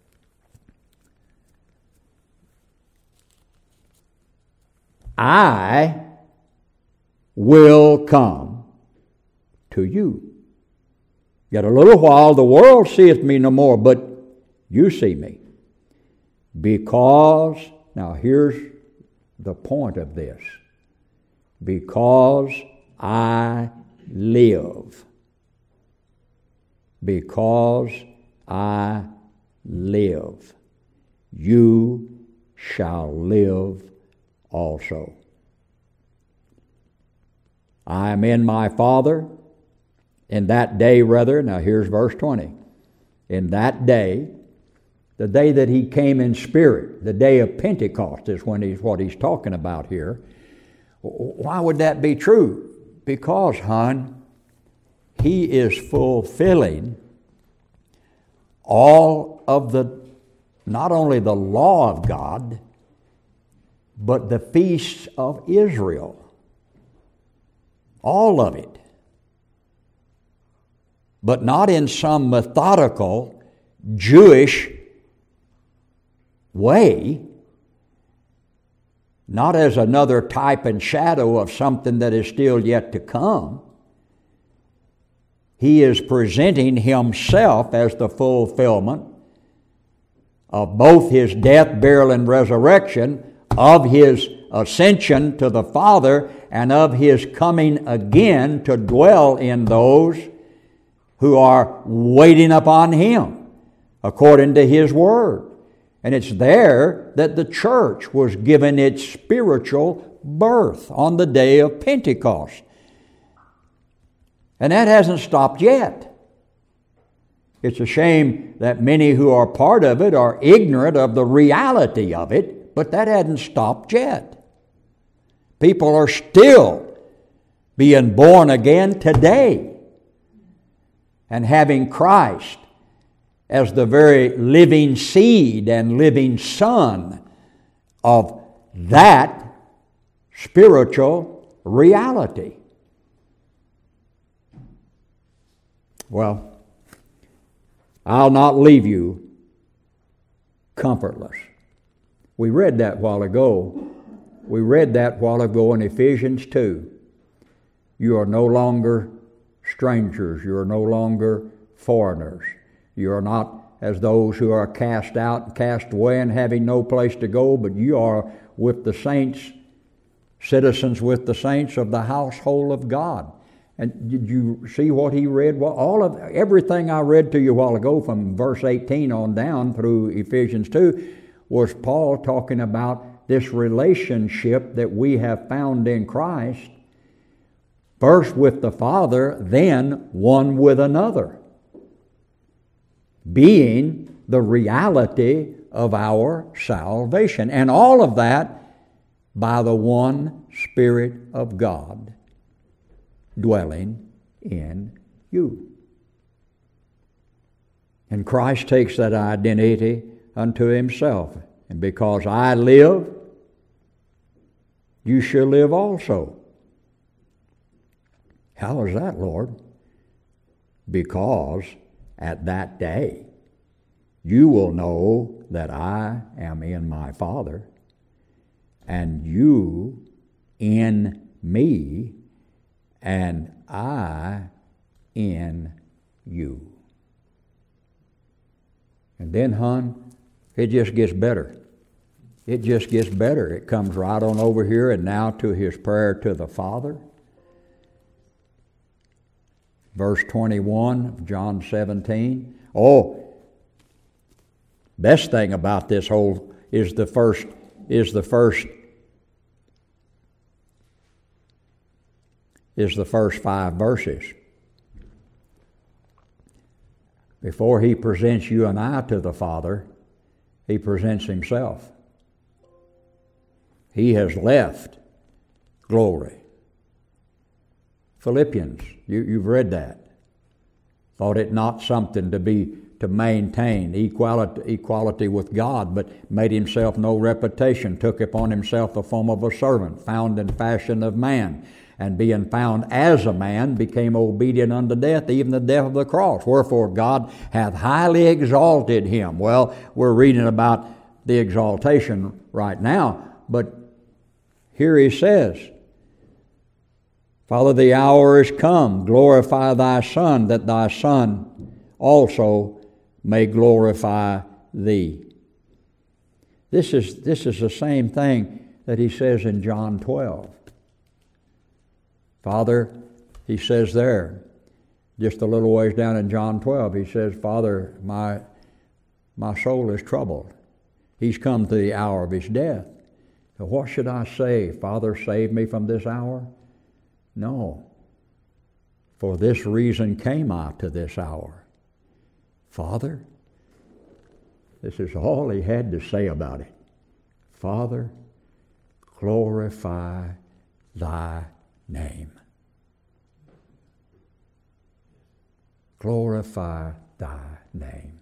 I will come to you. Yet a little while the world seeth me no more, but you see me. Because, now here's the point of this. Because I live. Because I live, you shall live also. I am in my Father. In that day, rather, now here's verse 20. In that day, the day that he came in spirit, the day of Pentecost is what he's talking about here. Why would that be true? Because, he is fulfilling all of not only the law of God, but the feasts of Israel. All of it. But not in some methodical Jewish way, not as another type and shadow of something that is still yet to come. He is presenting himself as the fulfillment of both his death, burial, and resurrection, of his ascension to the Father, and of his coming again to dwell in those who are waiting upon him, according to his word. And it's there that the church was given its spiritual birth on the day of Pentecost. And that hasn't stopped yet. It's a shame that many who are part of it are ignorant of the reality of it, but that hasn't stopped yet. People are still being born again today and having Christ as the very living seed and living son of that spiritual reality. Well, I'll not leave you comfortless. We read that while ago. We read that while ago in Ephesians 2. You are no longer strangers. You are no longer foreigners. You are not as those who are cast out and cast away and having no place to go, but you are with the saints, citizens with the saints of the household of God. And did you see what he read? Well, everything I read to you a while ago from verse 18 on down through Ephesians 2 was Paul talking about this relationship that we have found in Christ, first with the Father, then one with another, being the reality of our salvation. And all of that by the one Spirit of God dwelling in you. And Christ takes that identity unto himself. And because I live, you shall live also. How is that, Lord? Because at that day you will know that I am in my Father, and you in me, and I in you. And then, hon, it just gets better. It just gets better. It comes right on over here and now to his prayer to the Father. Verse 21 of John 17. Oh, best thing about this whole is the first 5 verses. Before he presents you and I to the Father, he presents himself. He has left glory. Philippians, you've read that. Thought it not something to maintain equality with God, but made himself no reputation, took upon himself the form of a servant, found in fashion of man, and being found as a man, became obedient unto death, even the death of the cross. Wherefore God hath highly exalted him. Well, we're reading about the exaltation right now, but here he says, Father, the hour is come. Glorify thy Son, that thy Son also may glorify thee. This is the same thing that he says in John 12. Father, he says there, just a little ways down in John 12, he says, Father, my soul is troubled. He's come to the hour of his death. So what should I say? Father, save me from this hour? No. For this reason came I to this hour. Father, this is all he had to say about it. Father, glorify thy name. Glorify thy name.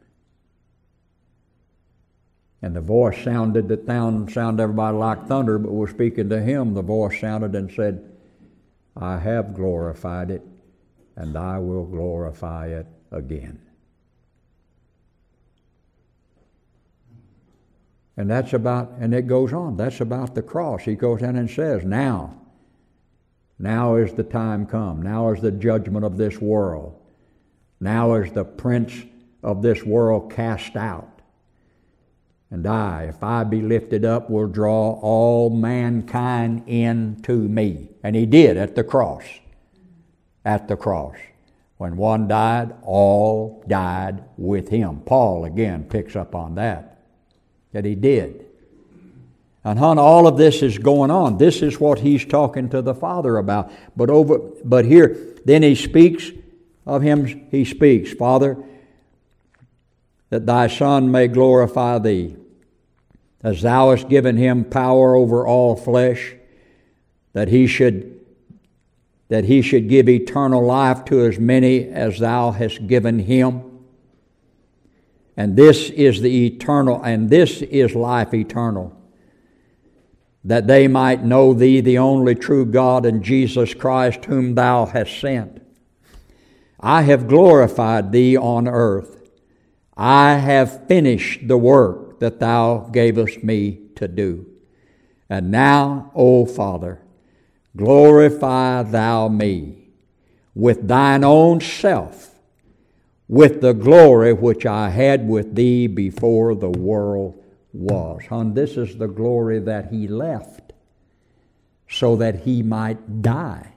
And the voice sounded that sounded everybody like thunder, but was speaking to him. The voice sounded and said, I have glorified it, and I will glorify it again. And and it goes on. That's about the cross. He goes in and says, now is the time come. Now is the judgment of this world. Now is the prince of this world cast out. And I, if I be lifted up, will draw all mankind into me. And he did at the cross. At the cross. When one died, all died with him. Paul again picks up on that he did. And all of this is going on. This is what he's talking to the Father about. But here, then he speaks of him. He speaks, Father, that thy Son may glorify thee, as thou hast given him power over all flesh, that he should give eternal life to as many as thou hast given him. And this is the eternal, and this is life eternal, that they might know thee, the only true God, and Jesus Christ, whom thou hast sent. I have glorified thee on earth. I have finished the work that thou gavest me to do. And now, O Father, glorify thou me with thine own self, with the glory which I had with thee before the world was. This is the glory that he left so that he might die,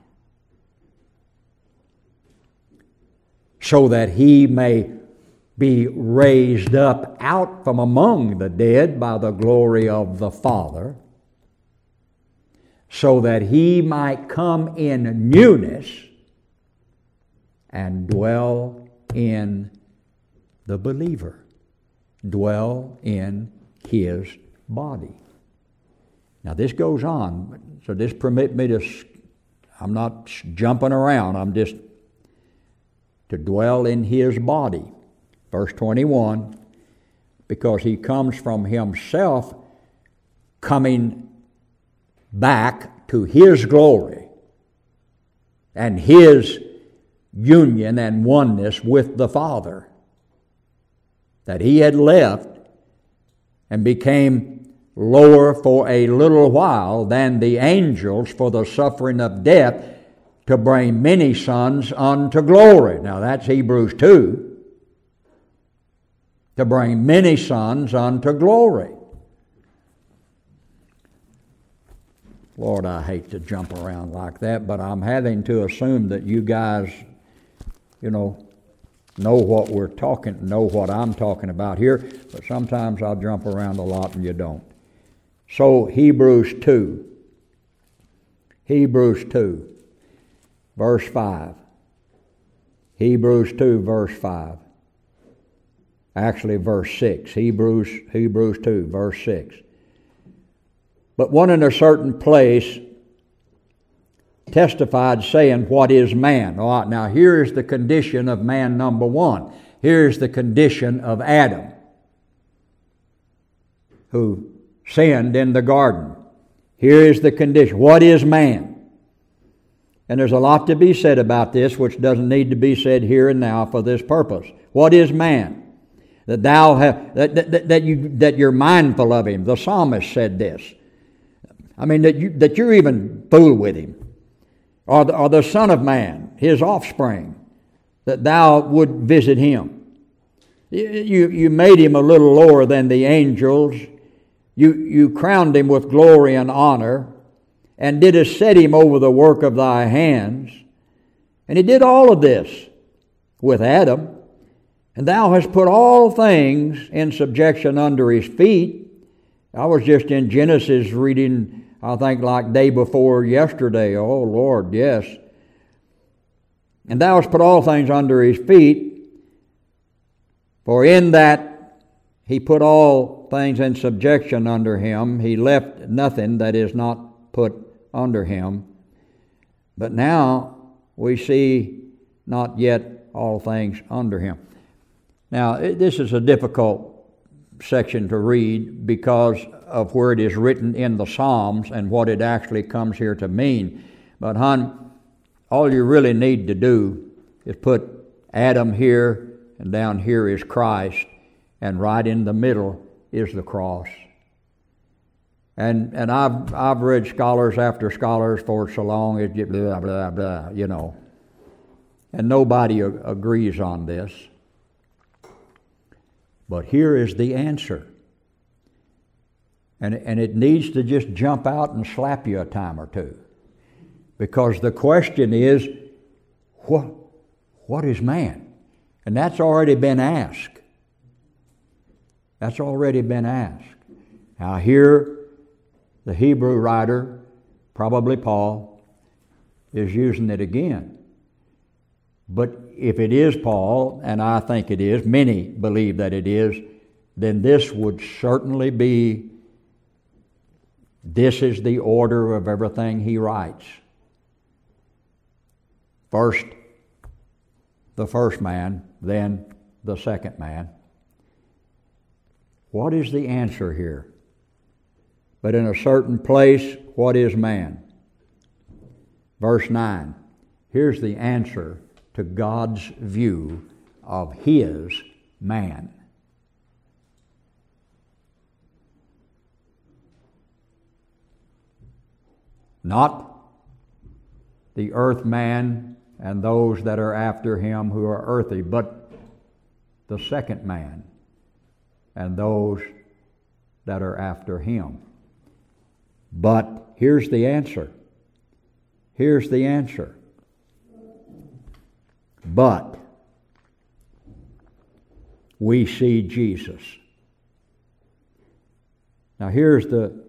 so that he may be raised up out from among the dead by the glory of the Father, so that he might come in newness and dwell in the believer, dwell in his body. Now this goes on, so this permit me to, I'm not jumping around, I'm just to dwell in his body. Verse 21, because he comes from himself coming back to his glory and his union and oneness with the Father, that he had left and became lower for a little while than the angels for the suffering of death, to bring many sons unto glory. Now that's Hebrews 2. To bring many sons unto glory. Lord, I hate to jump around like that, but I'm having to assume that you guys, know what know what I'm talking about here, but sometimes I'll jump around a lot and you don't. So Hebrews 2, verse 5. Hebrews 2, verse 5. Actually, verse 6. Hebrews 2, verse 6. But one in a certain place testified, saying, what is man? All right, now here is the condition of man number one. Here's the condition of Adam, who sinned in the garden. Here is the condition. What is man? And there's a lot to be said about this, which doesn't need to be said here and now for this purpose. What is man? That thou have that you're mindful of him. The psalmist said this. I mean that you're even fool with him. Or the Son of Man, his offspring, that thou would visit him. You made him a little lower than the angels. You crowned him with glory and honor, and didst set him over the work of thy hands. And he did all of this with Adam. And thou hast put all things in subjection under his feet. I was just in Genesis reading, I think like day before yesterday. Oh Lord, yes. And thou hast put all things under his feet. For in that he put all things in subjection under him, he left nothing that is not put under him. But now we see not yet all things under him. Now, this is a difficult section to read because of where it is written in the Psalms and what it actually comes here to mean. But, all you really need to do is put Adam here, and down here is Christ, and right in the middle is the cross. And I've read scholars after scholars for so long, it's just blah, blah, blah, you know. And nobody agrees on this. But here is the answer. And it needs to just jump out and slap you a time or two. Because the question is, what is man? And that's already been asked. That's already been asked. Now here, the Hebrew writer, probably Paul, is using it again. But if it is Paul, and I think it is, many believe that it is, then this would certainly be, this is the order of everything he writes. First, the first man, then the second man. What is the answer here? But in a certain place, what is man? Verse 9. Here's the answer to God's view of his man. Not the earth man and those that are after him who are earthy, but the second man and those that are after him. But here's the answer. Here's the answer. But we see Jesus. Now here's the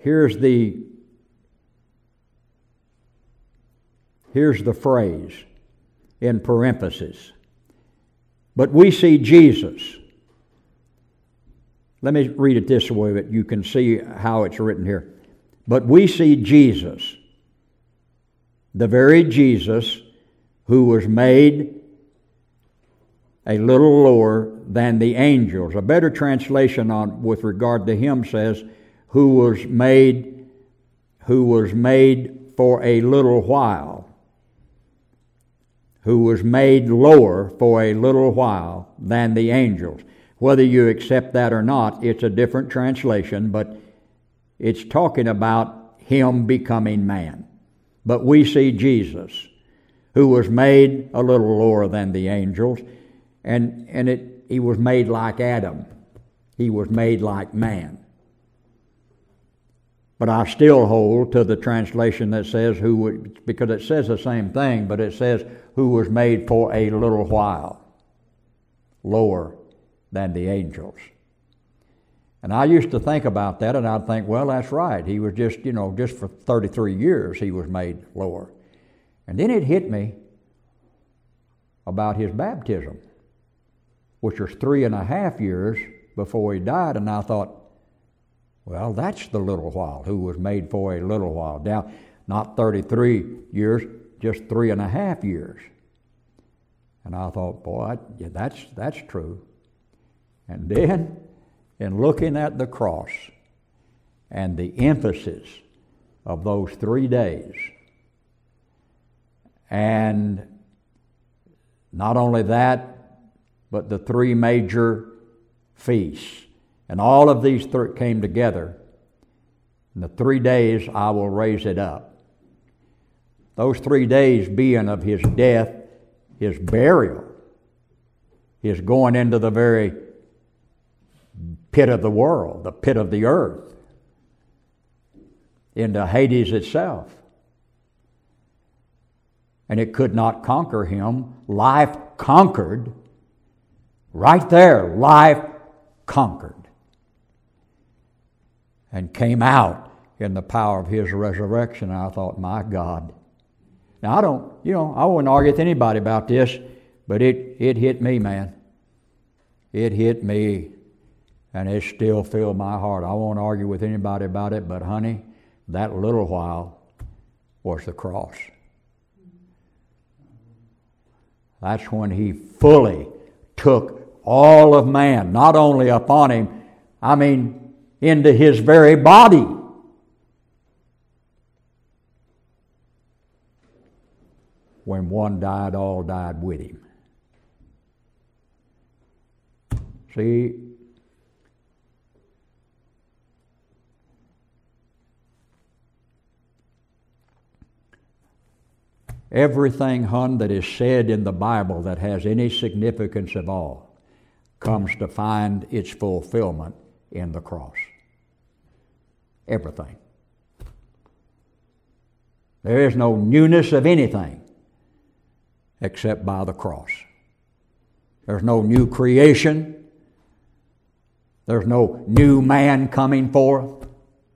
phrase in parenthesis. But we see Jesus. Let me read it this way that you can see how it's written here. But we see Jesus, the very Jesus who was made a little lower than the angels. A better translation on with regard to him says, who was made for a little while. Who was made lower for a little while than the angels. Whether you accept that or not, it's a different translation, but it's talking about him becoming man. But we see Jesus, who was made a little lower than the angels, and he was made like Adam. He was made like man. But I still hold to the translation that says because it says the same thing, but it says who was made for a little while, lower than the angels. And I used to think about that, and I'd think, well, that's right. He was just for 33 years he was made lower. And then it hit me about his baptism, which was 3.5 years before he died, and I thought, well, that's the little while, who was made for a little while. Now, not 33 years, just 3.5 years. And I thought, boy, that's true. And then, in looking at the cross and the emphasis of those 3 days, and not only that, but the 3 major feasts, and all of these came together. In the 3 days I will raise it up. Those 3 days being of his death, his burial, his going into the very pit of the world, the pit of the earth, into Hades itself. And it could not conquer him. Life conquered. Right there, life conquered. And came out in the power of his resurrection. And I thought, my God. Now I wouldn't argue with anybody about this, but it hit me, man. It hit me, and it still filled my heart. I won't argue with anybody about it, but honey, that little while was the cross. That's when he fully took all of man, not only upon him, into his very body. When one died, all died with him. See, Everything, hon, that is said in the Bible that has any significance at all comes to find its fulfillment in the cross. Everything. There is no newness of anything except by the cross. There's no new creation. There's no new man coming forth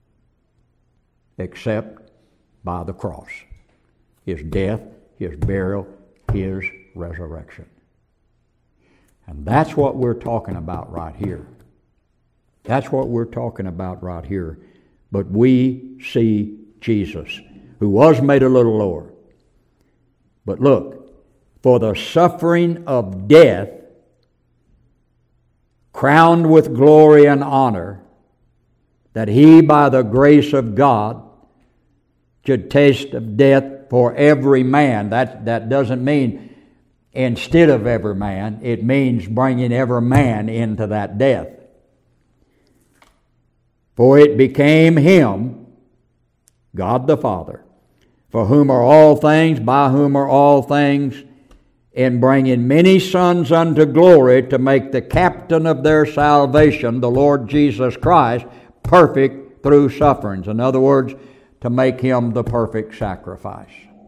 except by the cross. His death, His burial, His resurrection. And that's what we're talking about right here. That's what we're talking about right here. But we see Jesus, who was made a little lower. But look, for the suffering of death, crowned with glory and honor, that He, by the grace of God, should taste of death for every man. That doesn't mean instead of every man. It means bringing every man into that death. For it became Him, God the Father, for whom are all things, by whom are all things, in bringing many sons unto glory, to make the captain of their salvation, the Lord Jesus Christ, perfect through sufferings. In other words, to make Him the perfect sacrifice.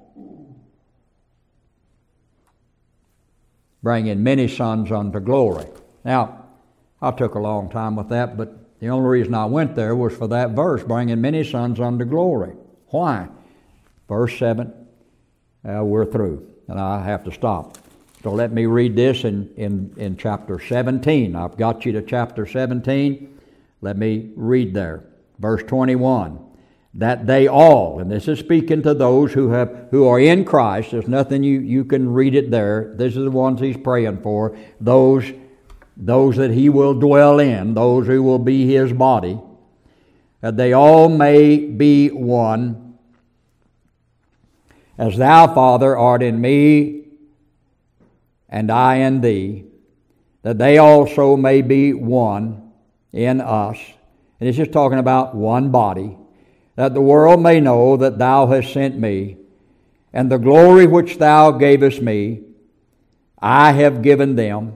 Bringing many sons unto glory. Now, I took a long time with that, but the only reason I went there was for that verse, bringing many sons unto glory. Why? Verse 7, we're through, and I have to stop. So let me read this in chapter 17. I've got you to chapter 17. Let me read there. Verse 21. That they all, and this is speaking to those who are in Christ. There's nothing you can read it there. This is the ones He's praying for. Those that He will dwell in, those who will be His body, that they all may be one, as Thou, Father, art in me, and I in Thee, that they also may be one in us. And it's just talking about one body, that the world may know that Thou hast sent me, and the glory which Thou gavest me, I have given them.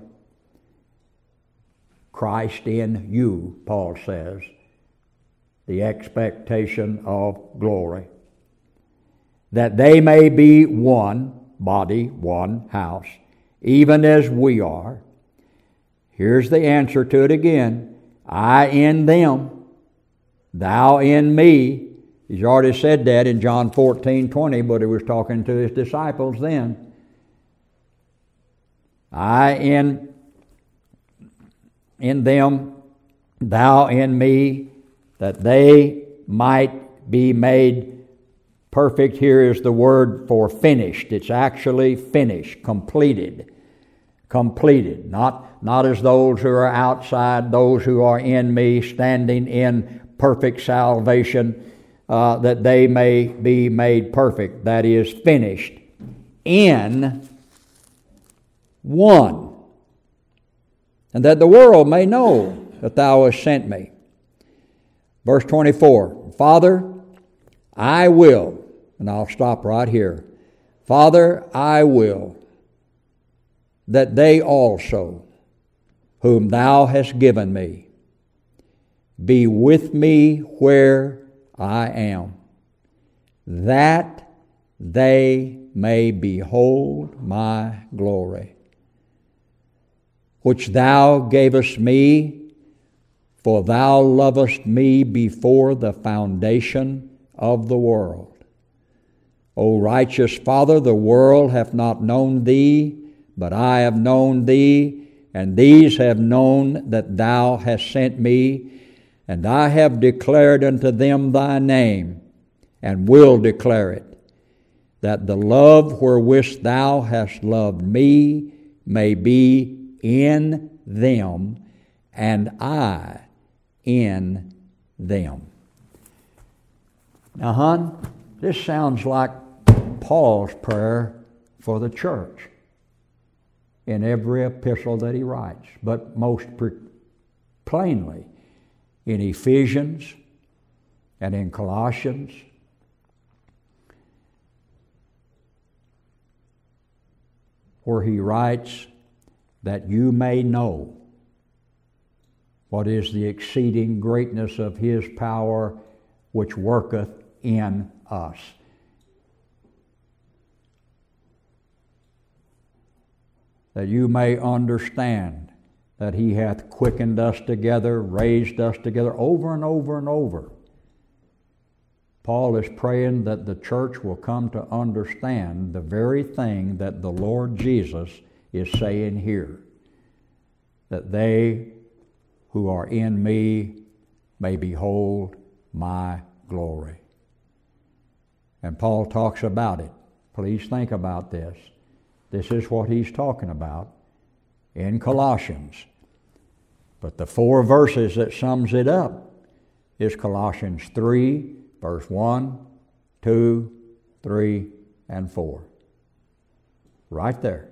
Christ in you, Paul says, the expectation of glory, that they may be one body, one house, even as we are. Here's the answer to it again. I in them, Thou in me. He's already said that in John 14:20, but He was talking to His disciples then. I in them, Thou in me, that they might be made perfect. Here is the word for finished. It's actually finished, completed. Completed. Not as those who are outside, those who are in me, standing in perfect salvation, that they may be made perfect. That is, finished in one. And that the world may know that Thou hast sent me. Verse 24, Father, I will, and I'll stop right here. Father, I will that they also, whom Thou hast given me, be with me where I am, that they may behold my glory, which Thou gavest me, for Thou lovest me before the foundation of the world. O righteous Father, the world hath not known Thee, but I have known Thee, and these have known that Thou hast sent me, and I have declared unto them Thy name, and will declare it, that the love wherewith Thou hast loved me may be in them, and I in them. Now, hon, this sounds like Paul's prayer for the church in every epistle that he writes, but most plainly in Ephesians and in Colossians. where he writes, that you may know what is the exceeding greatness of his power which worketh in us. That you may understand that he hath quickened us together, raised us together, over and over and over. Paul is praying that the church will come to understand the very thing that the Lord Jesus is saying here. That they who are in me may behold my glory. And Paul talks about it. Please think about this. This is what he's talking about in Colossians. But the 4 verses that sums it up is Colossians 3, verse 1, 2, 3, and 4. Right there.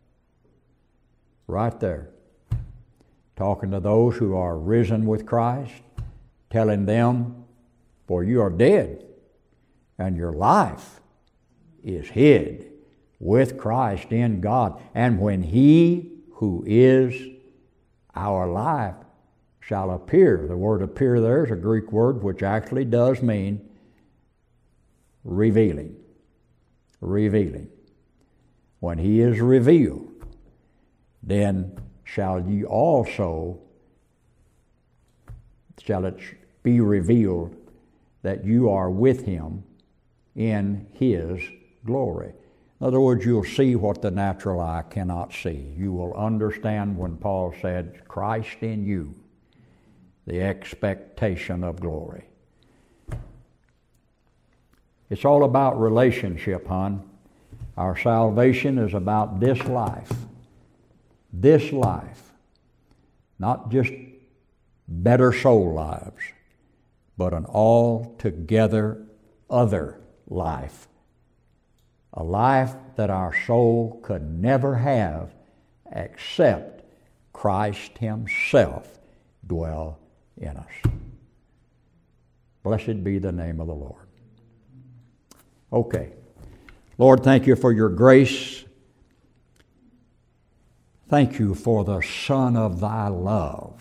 Right there. Talking to those who are risen with Christ, telling them, for you are dead, and your life is hid with Christ in God. And when he who is our life shall appear. The word appear there is a Greek word which actually does mean revealing. Revealing. When he is revealed, then shall it be revealed that you are with him in his glory. In other words, you'll see what the natural eye cannot see. You will understand when Paul said, Christ in you, the expectation of glory. It's all about relationship, hon. Our salvation is about this life. This life. Not just better soul lives, but an altogether other life. A life that our soul could never have except Christ himself dwell in us. Blessed be the name of the Lord. Okay. Lord, thank you for your grace. Thank you for the Son of thy love.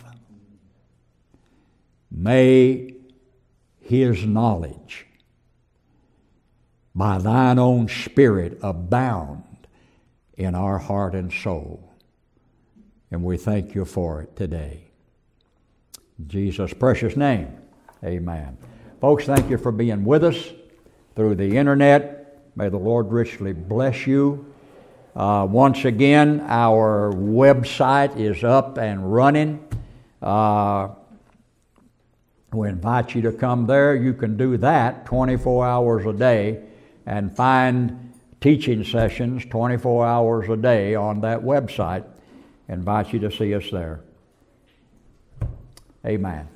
May his knowledge by thine own Spirit abound in our heart and soul. And we thank you for it today. In Jesus' precious name, amen. Folks, thank you for being with us through the internet. May the Lord richly bless you. Once again, our website is up and running. We invite you to come there. You can do that 24 hours a day and find teaching sessions 24 hours a day on that website. I invite you to see us there. Amen.